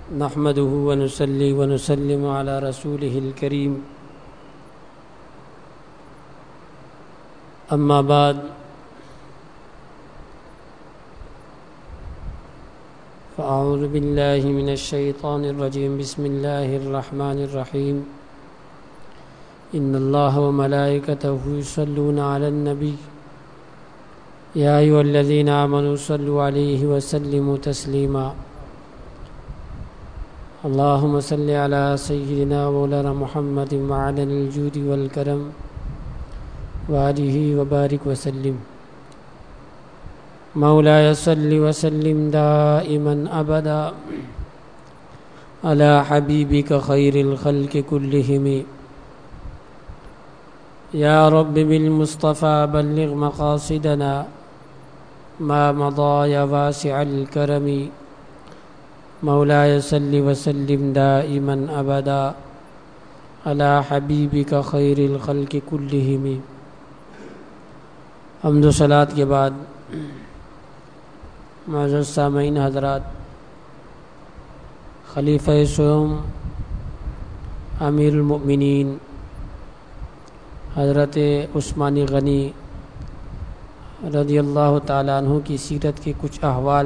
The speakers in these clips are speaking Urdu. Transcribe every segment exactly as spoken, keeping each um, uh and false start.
نحمده ونصلي ونسلم على رسوله الكريم أما بعد فأعوذ بالله من الشيطان الرجيم بسم الله الرحمن الرحيم إن الله وملائكته يصلون على النبي يا أيها الذين آمنوا صلوا عليه وسلموا تسليما اللهم صل على سيدنا مولانا محمد معدن الجود والكرم وآله وبارك وسلم مولاي صل وسلم دائما أبدا على حبيبك خير الخلق كلهم يا رب بالمصطفى بلغ مقاصدنا ما مضى يا واسع الكرم مولاي صل وسلم دائما أبدا على حبيبك خير الخلق كلهم. حمد و صلاۃ کے بعد معزز سامعین حضرات، خلیفہ سوم امیر المؤمنین حضرت عثمان غنی رضی اللہ تعالیٰ عنہ کی سیرت کے کچھ احوال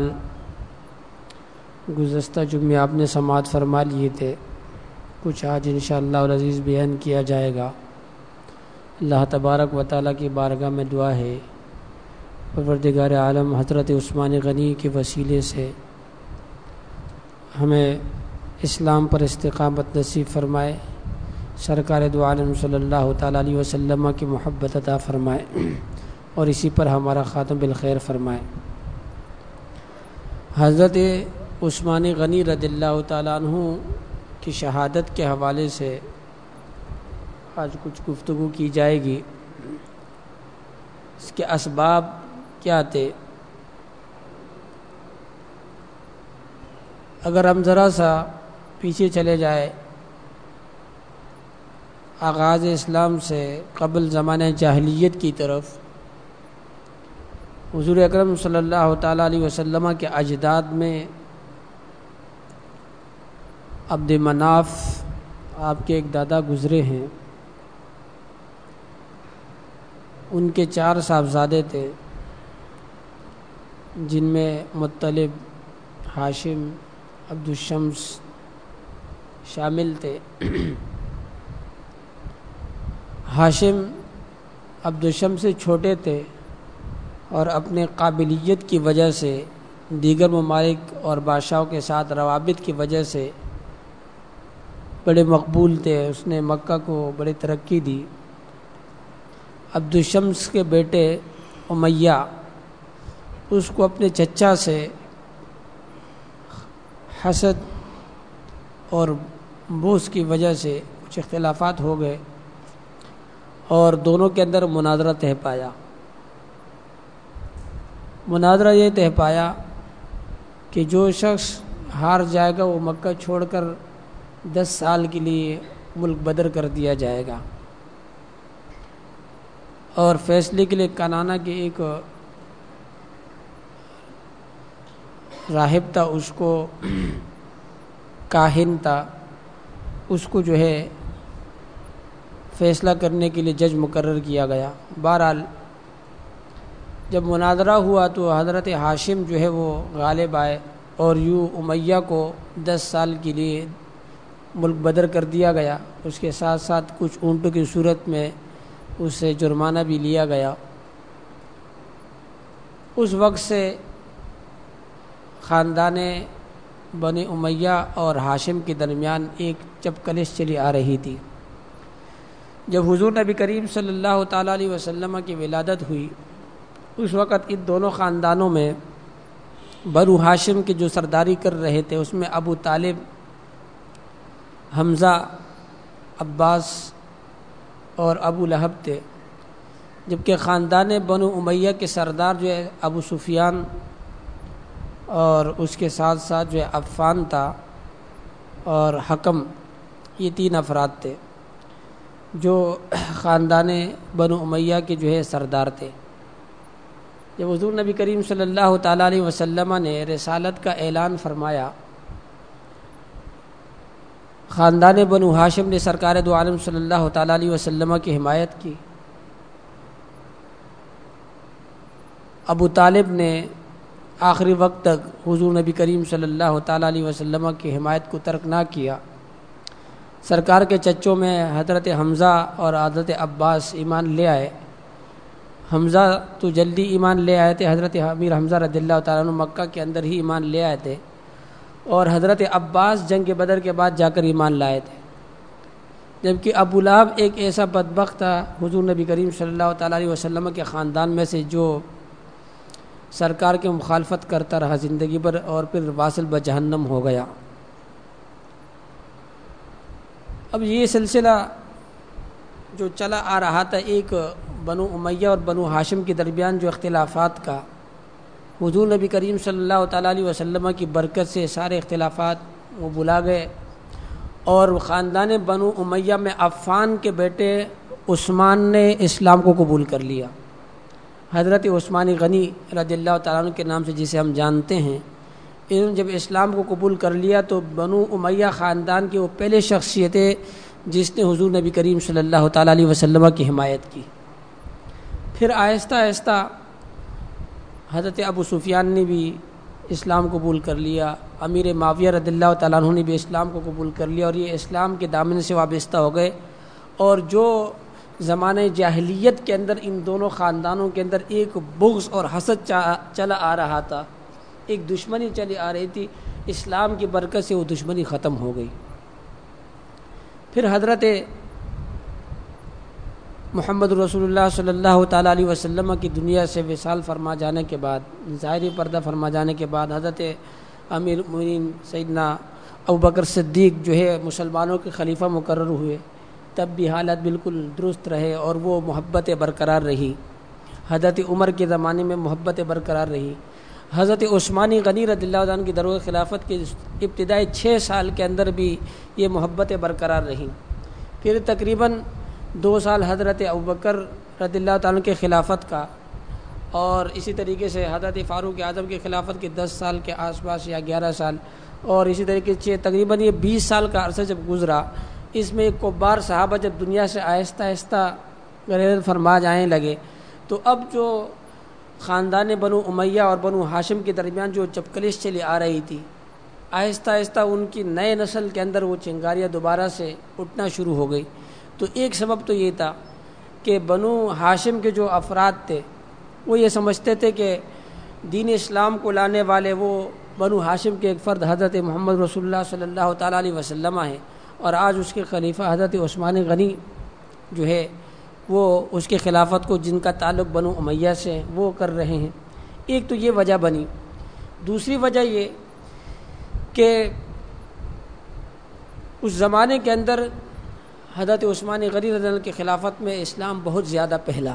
گزشتہ جمعے آپ نے سماعت فرما لیے تھے، کچھ آج انشاءاللہ العزیز بیان کیا جائے گا. اللہ تبارک و تعالیٰ کی بارگاہ میں دعا ہے پروردگار عالم حضرت عثمان غنی کے وسیلے سے ہمیں اسلام پر استقامت نصیب فرمائے، سرکار دو عالم صلی اللہ تعالیٰ علیہ وسلم کی محبت عطا فرمائے اور اسی پر ہمارا خاتم بالخیر فرمائے. حضرت عثمان غنی رضی اللہ تعالیٰ عنہ کی شہادت کے حوالے سے آج کچھ گفتگو کی جائے گی. اس کے اسباب کیا تھے؟ اگر ہم ذرا سا پیچھے چلے جائے آغاز اسلام سے قبل زمانہ جاہلیت کی طرف، حضور اکرم صلی اللہ تعالیٰ علیہ وسلم کے اجداد میں عبد مناف آپ کے ایک دادا گزرے ہیں. ان کے چار صاحبزادے تھے جن میں مطلب، ہاشم، عبد الشمس شامل تھے. ہاشم عبد الشمس سے چھوٹے تھے اور اپنے قابلیت کی وجہ سے دیگر ممالک اور بادشاہوں کے ساتھ روابط کی وجہ سے بڑے مقبول تھے. اس نے مکہ کو بڑی ترقی دی. عبد الشمس کے بیٹے امیہ اس کو اپنے چچا سے حسد اور بغض کی وجہ سے کچھ اختلافات ہو گئے اور دونوں کے اندر مناظرہ طے پایا. مناظرہ یہ طے پایا کہ جو شخص ہار جائے گا وہ مکہ چھوڑ کر دس سال کے لیے ملک بدر کر دیا جائے گا. اور فیصلے کے لیے کنانا کے ایک راہب تھا، اس کو کاہن تھا، اس کو جو ہے فیصلہ کرنے کے لیے جج مقرر کیا گیا. بہرحال جب مناظرہ ہوا تو حضرت ہاشم جو ہے وہ غالب آئے اور یوں امیہ کو دس سال کے لیے ملک بدر کر دیا گیا. اس کے ساتھ ساتھ کچھ اونٹوں کی صورت میں اس سے جرمانہ بھی لیا گیا. اس وقت سے خاندان بنی امیہ اور ہاشم کے درمیان ایک چپکلش چلی آ رہی تھی. جب حضور نبی کریم صلی اللہ تعالیٰ علیہ وسلم کی ولادت ہوئی اس وقت ان دونوں خاندانوں میں بنو ہاشم کے جو سرداری کر رہے تھے اس میں ابو طالب، حمزہ، عباس اور ابو لہب تھے، جبکہ خاندان بنو امیہ کے سردار جو ہے ابو سفیان اور اس کے ساتھ ساتھ جو ہے عفان تھا اور حکم، یہ تین افراد تھے جو خاندان بنو امیہ کے جو ہے سردار تھے. جب حضور نبی کریم صلی اللہ تعالیٰ علیہ وسلم نے رسالت کا اعلان فرمایا خاندان بنو ہاشم نے سرکار دو عالم صلی اللہ تعالیٰ علیہ وسلم کی حمایت کی. ابو طالب نے آخری وقت تک حضور نبی کریم صلی اللہ تعالیٰ علیہ وسلم کی حمایت کو ترک نہ کیا. سرکار کے چچوں میں حضرت حمزہ اور حضرت عباس ایمان لے آئے. حمزہ تو جلدی ایمان لے آئے تھے، حضرت امیر حمزہ رضی اللہ تعالیٰ عنہ مکہ کے اندر ہی ایمان لے آئے تھے، اور حضرت عباس جنگ بدر کے بعد جا کر ایمان لائے تھے. جبکہ ابو لہب ایک ایسا بدبخت تھا حضور نبی کریم صلی اللہ تعالیٰ علیہ وسلم کے خاندان میں سے جو سرکار کی مخالفت کرتا رہا زندگی پر، اور پھر واصل بجہنم ہو گیا. اب یہ سلسلہ جو چلا آ رہا تھا ایک بنو امیہ اور بنو ہاشم کے درمیان جو اختلافات کا، حضور نبی کریم صلی اللہ تعالیٰ علیہ وسلم کی برکت سے سارے اختلافات وہ بلا گئے، اور خاندان بنو امیہ میں عفان کے بیٹے عثمان نے اسلام کو قبول کر لیا. حضرت عثمان غنی رضی اللہ تعالیٰ عنہ کے نام سے جسے ہم جانتے ہیں، انہوں نے جب اسلام کو قبول کر لیا تو بنو امیہ خاندان کی وہ پہلے شخصیت ہے جس نے حضور نبی کریم صلی اللہ تعالیٰ علیہ وسلم کی حمایت کی. پھر آہستہ آہستہ حضرت ابو سفیان نے بھی اسلام قبول کر لیا، امیر معاویہ رضی اللہ تعالیٰ عنہ نے بھی اسلام کو قبول کر لیا، اور یہ اسلام کے دامن سے وابستہ ہو گئے. اور جو زمانہ جاہلیت کے اندر ان دونوں خاندانوں کے اندر ایک بغض اور حسد چلا آ رہا تھا، ایک دشمنی چلی آ رہی تھی، اسلام کی برکت سے وہ دشمنی ختم ہو گئی. پھر حضرت محمد رسول اللہ صلی اللہ تعالیٰ علیہ وسلم کی دنیا سے وصال فرما جانے کے بعد، ظاہری پردہ فرما جانے کے بعد، حضرت امیر المؤمنین سیدنا ابوبکر صدیق جو ہے مسلمانوں کے خلیفہ مقرر ہوئے. تب بھی حالت بالکل درست رہے اور وہ محبت برقرار رہی. حضرت عمر کے زمانے میں محبت برقرار رہی. حضرت عثمان غنی رضی اللہ عنہ کی دور خلافت کے ابتدائی چھ سال کے اندر بھی یہ محبت برقرار رہی. پھر تقریباً دو سال حضرت ابوبکر رضی اللہ تعالیٰ کے خلافت کا، اور اسی طریقے سے حضرت فاروق اعظم کی خلافت کے دس سال کے آس پاس یا گیارہ سال، اور اسی طریقے سے تقریباً یہ بیس سال کا عرصہ جب گزرا، اس میں کبار صحابہ جب دنیا سے آہستہ آہستہ غیرت فرما جانے لگے، تو اب جو خاندان بنو امیہ اور بنو ہاشم کے درمیان جو چپکلش چلی آ رہی تھی، آہستہ آہستہ ان کی نئے نسل کے اندر وہ چنگاریاں دوبارہ سے اٹھنا شروع ہو گئی. تو ایک سبب تو یہ تھا کہ بنو ہاشم کے جو افراد تھے وہ یہ سمجھتے تھے کہ دین اسلام کو لانے والے وہ بنو ہاشم کے ایک فرد حضرت محمد رسول اللہ صلی اللہ تعالیٰ علیہ وسلم ہیں، اور آج اس کے خلیفہ حضرت عثمان غنی جو ہے وہ اس کے خلافت کو جن کا تعلق بنو امیہ سے وہ کر رہے ہیں. ایک تو یہ وجہ بنی. دوسری وجہ یہ کہ اس زمانے کے اندر حضرت عثمان غنی رضی اللہ عنہ کی خلافت میں اسلام بہت زیادہ پھیلا،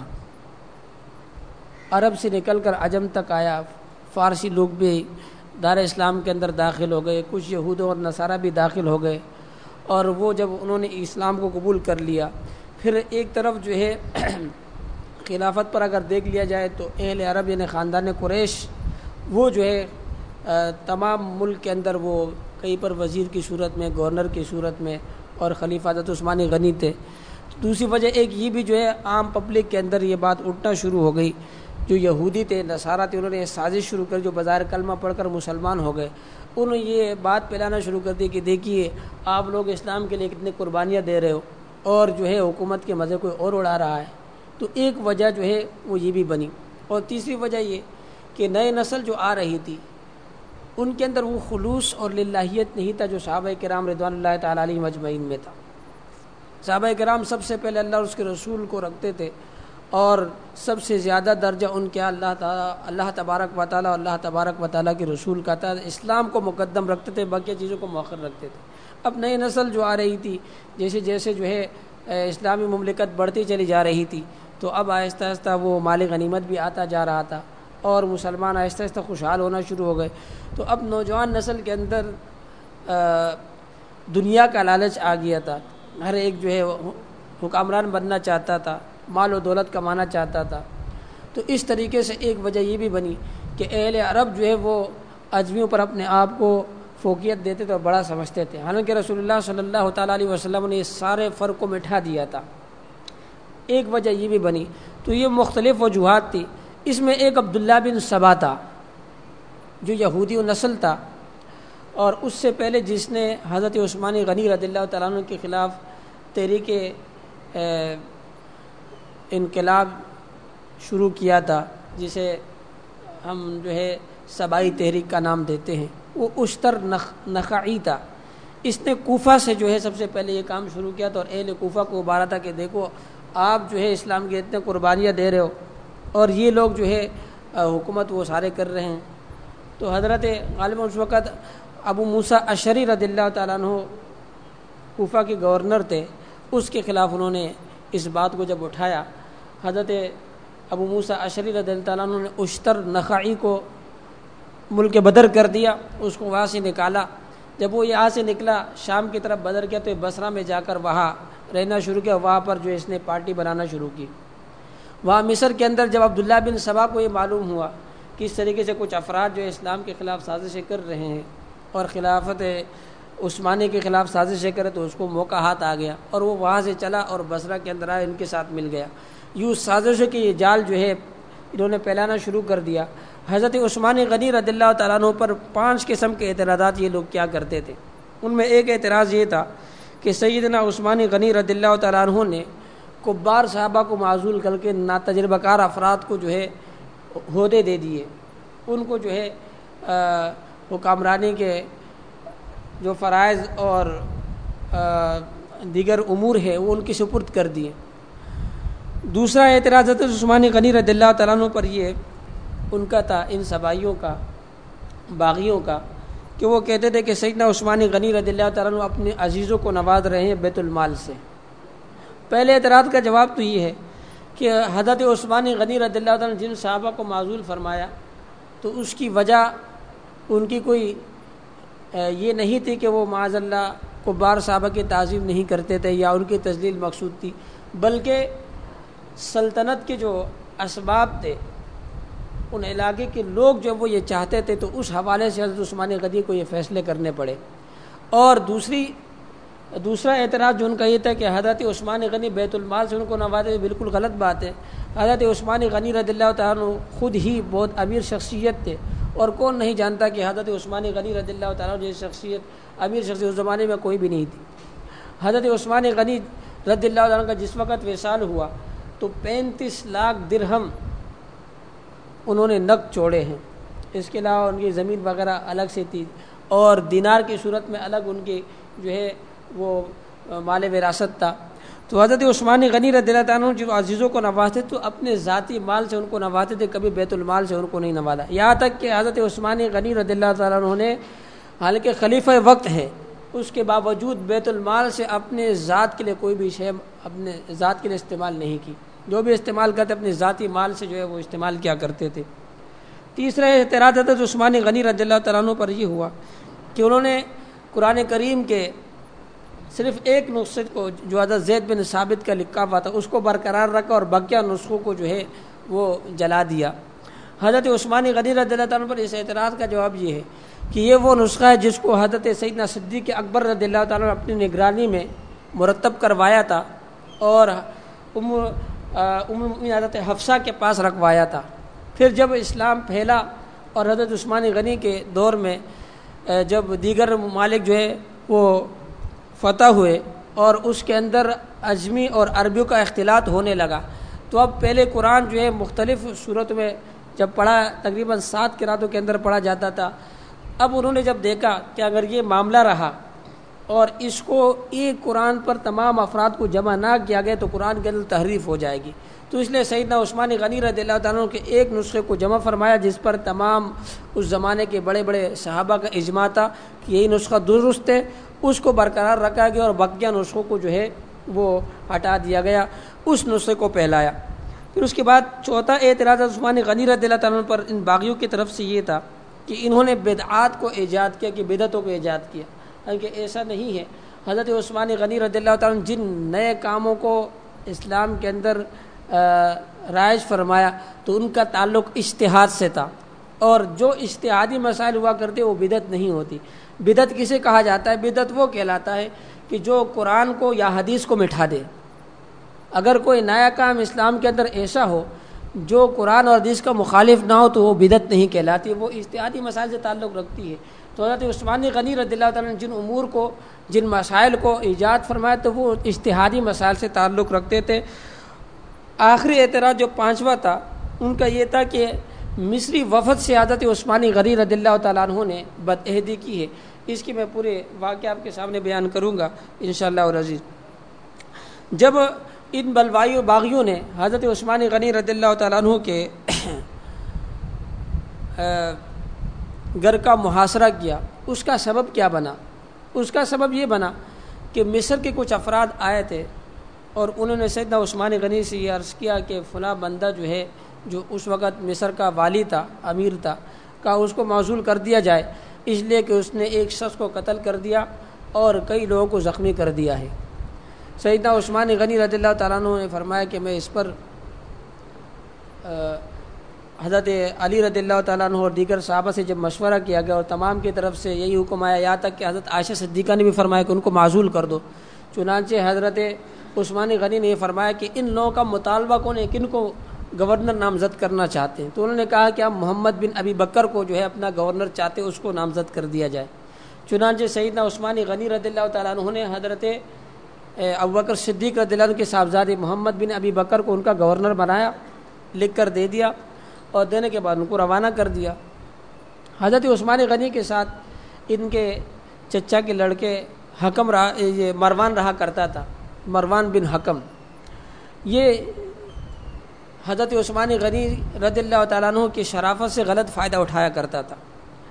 عرب سے نکل کر عجم تک آیا. فارسی لوگ بھی دار اسلام کے اندر داخل ہو گئے، کچھ یہود اور نصارہ بھی داخل ہو گئے، اور وہ جب انہوں نے اسلام کو قبول کر لیا، پھر ایک طرف جو ہے خلافت پر اگر دیکھ لیا جائے تو اہل عرب یعنی خاندان قریش وہ جو ہے تمام ملک کے اندر وہ کہیں پر وزیر کی صورت میں، گورنر کی صورت میں، اور خلیفہ حضرت عثمان غنی تھے. دوسری وجہ ایک یہ بھی جو ہے عام پبلک کے اندر یہ بات اٹھنا شروع ہو گئی، جو یہودی تھے، نصارہ تھے، انہوں نے یہ سازش شروع کر، جو بظاہر کلمہ پڑھ کر مسلمان ہو گئے، انہوں نے یہ بات پھیلانا شروع کر دی کہ دیکھیے آپ لوگ اسلام کے لیے کتنے قربانیاں دے رہے ہو، اور جو ہے حکومت کے مزے کوئی اور اڑا رہا ہے. تو ایک وجہ جو ہے وہ یہ بھی بنی. اور تیسری وجہ یہ کہ نئے نسل جو آ رہی تھی ان کے اندر وہ خلوص اور للہیت نہیں تھا جو صحابہ کرام رضوان اللہ تعالیٰ علیہم اجمعین میں تھا. صحابہ کرام سب سے پہلے اللہ اور اس کے رسول کو رکھتے تھے، اور سب سے زیادہ درجہ ان کے اللہ تعالیٰ اللہ تبارک و تعالیٰ اللہ تبارک و تعالیٰ کے رسول کا تھا. اسلام کو مقدم رکھتے تھے، باقی چیزوں کو مؤخر رکھتے تھے. اب نئی نسل جو آ رہی تھی، جیسے جیسے جو ہے اسلامی مملکت بڑھتی چلی جا رہی تھی، تو اب آہستہ آہستہ وہ مال غنیمت بھی آتا جا رہا تھا، اور مسلمان آہستہ آہستہ خوشحال ہونا شروع ہو گئے. تو اب نوجوان نسل کے اندر دنیا کا لالچ آ گیا تھا. ہر ایک جو ہے حکمران بننا چاہتا تھا، مال و دولت کمانا چاہتا تھا. تو اس طریقے سے ایک وجہ یہ بھی بنی کہ اہل عرب جو ہے وہ اجمیوں پر اپنے آپ کو فوقیت دیتے تھے اور بڑا سمجھتے تھے، حالانکہ رسول اللہ صلی اللہ تعالیٰ علیہ وسلم نے اس سارے فرق کو مٹھا دیا تھا۔ ایک وجہ یہ بھی بنی، تو یہ مختلف وجوہات تھی۔ اس میں ایک عبداللہ بن سبا تھا جو یہودی و نسل تھا، اور اس سے پہلے جس نے حضرت عثمان غنی رضی اللہ تعالیٰ عنہ کے خلاف تحریک انقلاب شروع کیا تھا، جسے ہم جو ہے سبائی تحریک کا نام دیتے ہیں، وہ اشتر نخعی تھا۔ اس نے کوفہ سے جو ہے سب سے پہلے یہ کام شروع کیا تھا، اور اہل کوفہ کو ابھارا تھا کہ دیکھو آپ جو ہے اسلام کے اتنے قربانیاں دے رہے ہو اور یہ لوگ جو ہے حکومت وہ سارے کر رہے ہیں۔ تو حضرت غالباً اس وقت ابو موسیٰ اشعری رضی اللہ تعالیٰ عنہ کوفہ کے گورنر تھے، اس کے خلاف انہوں نے اس بات کو جب اٹھایا، حضرت ابو موسیٰ اشعری رضی اللہ تعالیٰ عنہ نے اشتر نخعی کو ملک بدر کر دیا، اس کو وہاں سے نکالا۔ جب وہ یہاں سے نکلا شام کی طرف بدر کیا تو بصرہ میں جا کر وہاں رہنا شروع کیا، وہاں پر جو اس نے پارٹی بنانا شروع کی۔ وہاں مصر کے اندر جب عبداللہ بن سبا کو یہ معلوم ہوا کہ اس طریقے سے کچھ افراد جو اسلام کے خلاف سازشیں کر رہے ہیں اور خلافت عثمانی کے خلاف سازشیں کرے، تو اس کو موقع ہاتھ آ گیا اور وہ وہاں سے چلا اور بصرہ کے اندر آیا، ان کے ساتھ مل گیا۔ یوں سازشوں کی یہ جال جو ہے انہوں نے پھیلانا شروع کر دیا۔ حضرت عثمان غنی رضی اللہ تعالیٰ عنہ پر پانچ قسم کے اعتراضات یہ لوگ کیا کرتے تھے۔ ان میں ایک اعتراض یہ تھا کہ سیدنا عثمان غنی رضی اللہ تعالیٰ عنہ نے کبار صحابہ کو معزول کر کے ناتجربہ کار افراد کو جو ہے عہدے دے دیے، ان کو جو ہے حکمرانی کے جو فرائض اور دیگر امور ہے وہ ان کی سپرد کر دیے۔ دوسرا اعتراض حضرت عثمان غنی رضی اللہ تعالیٰ عنہ پر یہ ان کا تھا، ان سبائیوں کا، باغیوں کا، کہ وہ کہتے تھے کہ سیدنا عثمان غنی رضی اللہ تعالیٰ عنہ اپنے عزیزوں کو نواز رہے ہیں بیت المال سے۔ پہلے اعتراض کا جواب تو یہ ہے کہ حضرت عثمان غنی رضی اللہ تعالیٰ نے جن صحابہ کو معزول فرمایا تو اس کی وجہ ان کی کوئی یہ نہیں تھی کہ وہ معاذ اللہ کبار صحابہ کی تعظیم نہیں کرتے تھے یا ان کی تذلیل مقصود تھی، بلکہ سلطنت کے جو اسباب تھے، ان علاقے کے لوگ جو وہ یہ چاہتے تھے، تو اس حوالے سے حضرت عثمان غنی کو یہ فیصلے کرنے پڑے۔ اور دوسری دوسرا اعتراض جو ان کا یہ تھا کہ حضرت عثمان غنی بیت المال سے ان کو نوازے، بالکل غلط بات ہے۔ حضرت عثمان غنی رضی اللہ تعالیٰ عنہ خود ہی بہت امیر شخصیت تھے، اور کون نہیں جانتا کہ حضرت عثمان غنی رضی اللہ تعالیٰ عنہ جیسی شخصیت امیر شخصیت اس زمانے میں کوئی بھی نہیں تھی۔ حضرت عثمان غنی رضی اللہ تعالیٰ عنہ کا جس وقت وصال ہوا تو پینتیس لاکھ درہم انہوں نے نقد چھوڑے ہیں، اس کے علاوہ ان کی زمین وغیرہ الگ سے تھی، اور دینار کی صورت میں الگ ان کی جو ہے وہ مال وراثت تھا۔ تو حضرت عثمان غنی رضی اللہ تعالیٰ عنہ جو عزیزوں کو نوازتے تو اپنے ذاتی مال سے ان کو نوازتے تھے، کبھی بیت المال سے ان کو نہیں نوازا۔ یہاں تک کہ حضرت عثمان غنی رضی اللہ تعالیٰ عنہ نے حالانکہ خلیفہ وقت ہے، اس کے باوجود بیت المال سے اپنے ذات کے لیے کوئی بھی شے اپنے ذات کے لیے استعمال نہیں کی، جو بھی استعمال کرتے اپنے ذاتی مال سے جو ہے وہ استعمال کیا کرتے تھے۔ تیسرا اعتراض حضرت عثمان غنی رضی اللہ تعالیٰ عنہ پر یہ ہوا کہ انہوں نے قرآن کریم کے صرف ایک نسخے کو جو حضرت زید بن ثابت کا لکھا ہوا تھا اس کو برقرار رکھا اور باقی نسخوں کو جو ہے وہ جلا دیا۔ حضرت عثمان غنی رضی اللہ تعالیٰ عنہ پر اس اعتراض کا جواب یہ ہے کہ یہ وہ نسخہ ہے جس کو حضرت سیدنا صدیق اکبر رضی اللہ تعالیٰ نے اپنی نگرانی میں مرتب کروایا تھا اور ام المؤمنین حضرت حفصہ کے پاس رکھوایا تھا۔ پھر جب اسلام پھیلا اور حضرت عثمان غنی کے دور میں جب دیگر ممالک جو ہے وہ فتح ہوئے اور اس کے اندر عجمی اور عربیوں کا اختلاط ہونے لگا، تو اب پہلے قرآن جو ہے مختلف صورت میں جب پڑھا، تقریباً سات قراتوں کے اندر پڑھا جاتا تھا۔ اب انہوں نے جب دیکھا کہ اگر یہ معاملہ رہا اور اس کو ایک قرآن پر تمام افراد کو جمع نہ کیا گیا تو قرآن کے اندر تحریف ہو جائے گی، تو اس لیے سیدنا عثمان غنی رضی اللہ تعالیٰ عنہ کے ایک نسخے کو جمع فرمایا جس پر تمام اس زمانے کے بڑے بڑے صحابہ کا اجماع تھا کہ یہی نسخہ درست ہے، اس کو برقرار رکھا گیا اور بقیہ نسخوں کو جو ہے وہ ہٹا دیا گیا، اس نسخے کو پھیلایا۔ پھر اس کے بعد چوتھا اعتراض عثمان غنی رضی اللہ تعالیٰ عنہ پر ان باغیوں کی طرف سے یہ تھا کہ انہوں نے بدعات کو ایجاد کیا، کہ بدعتوں کو ایجاد کیا، حالانکہ ایسا نہیں ہے۔ حضرت عثمان غنی رضی اللہ تعالیٰ عنہ جن نئے کاموں کو اسلام کے اندر رائج فرمایا تو ان کا تعلق اجتہاد سے تھا، اور جو اجتہادی مسائل ہوا کرتے وہ بدعت نہیں ہوتی۔ بدعت کسے کہا جاتا ہے؟ بدعت وہ کہلاتا ہے کہ جو قرآن کو یا حدیث کو مٹھا دے۔ اگر کوئی نیا کام اسلام کے اندر ایسا ہو جو قرآن اور حدیث کا مخالف نہ ہو تو وہ بدعت نہیں کہلاتی، وہ اجتہادی مسائل سے تعلق رکھتی ہے۔ تو حضرت عثمان غنی رضی اللہ تعالیٰ نے جن امور کو، جن مسائل کو ایجاد فرمایا تو وہ اجتہادی مسائل سے تعلق رکھتے تھے۔ آخری اعتراض جو پانچواں تھا ان کا یہ تھا کہ مصری وفد سے حضرت عثمان غنی رضی اللہ تعالیٰ عنہ نے بدعہدی کی ہے۔ اس کی میں پورے واقعہ آپ کے سامنے بیان کروں گا انشاءاللہ العزیز۔ جب ان بلوائیوں باغیوں نے حضرت عثمان غنی رضی اللہ تعالیٰ عنہ کے گھر کا محاصرہ کیا، اس کا سبب کیا بنا؟ اس کا سبب یہ بنا کہ مصر کے کچھ افراد آئے تھے اور انہوں نے سیدنا عثمان غنی سے یہ عرض کیا کہ فلاں بندہ جو ہے، جو اس وقت مصر کا والی تھا، امیر تھا، کا اس کو معزول کر دیا جائے، اس لیے کہ اس نے ایک شخص کو قتل کر دیا اور کئی لوگوں کو زخمی کر دیا ہے۔ سیدنا عثمان غنی رضی اللہ تعالیٰ عنہ نے فرمایا کہ میں اس پر حضرت علی رضی اللہ تعالیٰ عنہ اور دیگر صحابہ سے جب مشورہ کیا گیا اور تمام کی طرف سے یہی حکم آیا، یہاں تک کہ حضرت عائشہ صدیقہ نے بھی فرمایا کہ ان کو معزول کر دو، چنانچہ حضرت عثمان غنی نے یہ فرمایا کہ ان لوگوں کا مطالبہ کون ہے، کن کو گورنر نامزد کرنا چاہتے ہیں؟ تو انہوں نے کہا کہ ہم محمد بن ابی بکر کو جو ہے اپنا گورنر چاہتے ہیں، اس کو نامزد کر دیا جائے۔ چنانچہ سیدنا عثمان غنی رضی اللہ تعالیٰ عنہ نے حضرت ابوبکر صدیق رضی اللہ عنہ کے صاحبزادے محمد بن ابی بکر کو ان کا گورنر بنایا، لکھ کر دے دیا اور دینے کے بعد ان کو روانہ کر دیا۔ حضرت عثمان غنی کے ساتھ ان کے چچا کے لڑکے حکم رہا، یہ مروان رہا کرتا تھا، مروان بن حکم۔ یہ حضرت عثمان غنی رضی اللہ تعالیٰ عنہ کی شرافت سے غلط فائدہ اٹھایا کرتا تھا۔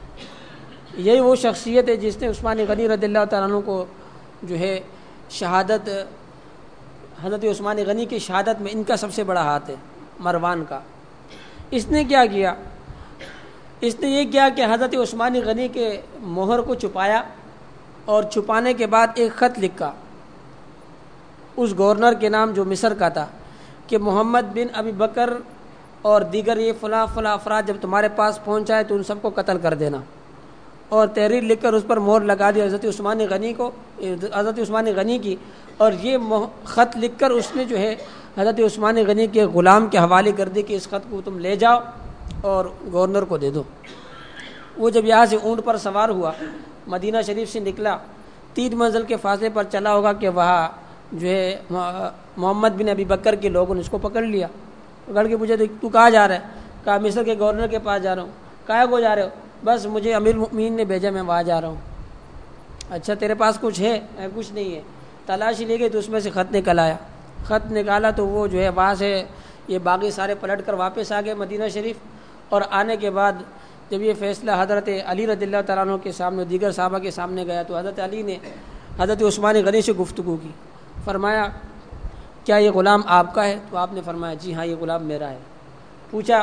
یہی وہ شخصیت ہے جس نے عثمان غنی رضی اللہ تعالیٰ عنہ کو جو ہے شہادت، حضرت عثمان غنی کی شہادت میں ان کا سب سے بڑا ہاتھ ہے، مروان کا۔ اس نے کیا کیا؟ اس نے یہ کیا کہ حضرت عثمان غنی کے مہر کو چھپایا اور چھپانے کے بعد ایک خط لکھا اس گورنر کے نام جو مصر کا تھا کہ محمد بن ابی بکر اور دیگر یہ فلاں فلاں افراد جب تمہارے پاس پہنچ آئے تو ان سب کو قتل کر دینا، اور تحریر لکھ کر اس پر مہر لگا دی حضرت عثمان غنی کو، حضرت عثمان غنی کی، اور یہ خط لکھ کر اس نے جو ہے حضرت عثمان غنی کے غلام کے حوالے کر دی کہ اس خط کو تم لے جاؤ اور گورنر کو دے دو۔ وہ جب یہاں سے اونٹ پر سوار ہوا، مدینہ شریف سے نکلا، تین منزل کے فاصلے پر چلا ہوگا کہ وہاں جو ہے محمد بن ابی بکر کے لوگوں نے اس کو پکڑ لیا، پکڑ کے پوچھا تو کہاں جا رہا ہے؟ کہا مصر کے گورنر کے پاس جا رہا ہوں۔ کہاں کو جا رہے ہو؟ بس مجھے امیر المؤمنین نے بھیجا، میں وہاں جا رہا ہوں۔ اچھا تیرے پاس کچھ ہے؟ کچھ نہیں ہے۔ تلاشی لے گئی تو اس میں سے خط نکل آیا، خط نکالا تو وہ جو ہے وہاں سے یہ باقی سارے پلٹ کر واپس آ گئے مدینہ شریف، اور آنے کے بعد جب یہ فیصلہ حضرت علی رضی اللہ تعالیٰ عنہ کے سامنے دیگر صحابہ کے سامنے گیا تو حضرت علی نے حضرت عثمان غنی سے گفتگو کی، فرمایا کیا یہ غلام آپ کا ہے؟ تو آپ نے فرمایا جی ہاں یہ غلام میرا ہے۔ پوچھا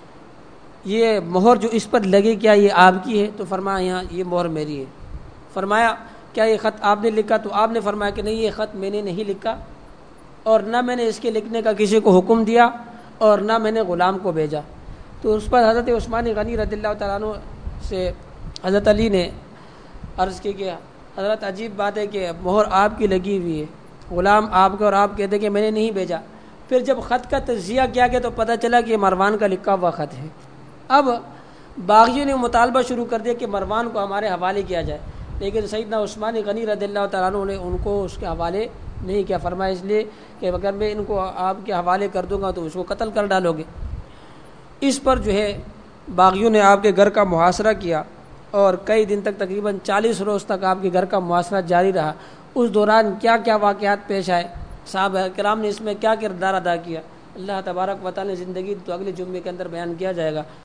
یہ مہر جو اس پر لگی کیا یہ آپ کی ہے؟ تو فرمایا یہاں یہ مہر میری ہے۔ فرمایا کیا یہ خط آپ نے لکھا؟ تو آپ نے فرمایا کہ نہیں یہ خط میں نے نہیں لکھا، اور نہ میں نے اس کے لکھنے کا کسی کو حکم دیا، اور نہ میں نے غلام کو بھیجا۔ تو اس پر حضرت عثمان غنی رضی اللہ تعالیٰ عنہ سے حضرت علی نے عرض کی کہ حضرت عجیب بات ہے کہ مہر آپ کی لگی ہوئی ہے، غلام آپ کا، اور آپ کہتے کہ میں نے نہیں بھیجا۔ پھر جب خط کا تجزیہ کیا گیا تو پتہ چلا کہ یہ مروان کا لکھا ہوا خط ہے۔ اب باغیوں نے مطالبہ شروع کر دیا کہ مروان کو ہمارے حوالے کیا جائے، لیکن سیدنا عثمان غنی رضی اللہ تعالیٰ عنہ نے ان کو اس کے حوالے نہیں کیا، فرمایا اس لیے کہ اگر میں ان کو آپ کے حوالے کر دوں گا تو اس کو قتل کر ڈالو گے۔ اس پر جو ہے باغیوں نے آپ کے گھر کا محاصرہ کیا، اور کئی دن تک تقریباً چالیس روز تک آپ کے گھر کا محاصرہ جاری رہا۔ اس دوران کیا کیا واقعات پیش آئے، صحابہ کرام نے اس میں کیا کردار ادا کیا، اللہ تبارک و تعالی نے زندگی تو اگلے جمعے کے اندر بیان کیا جائے گا۔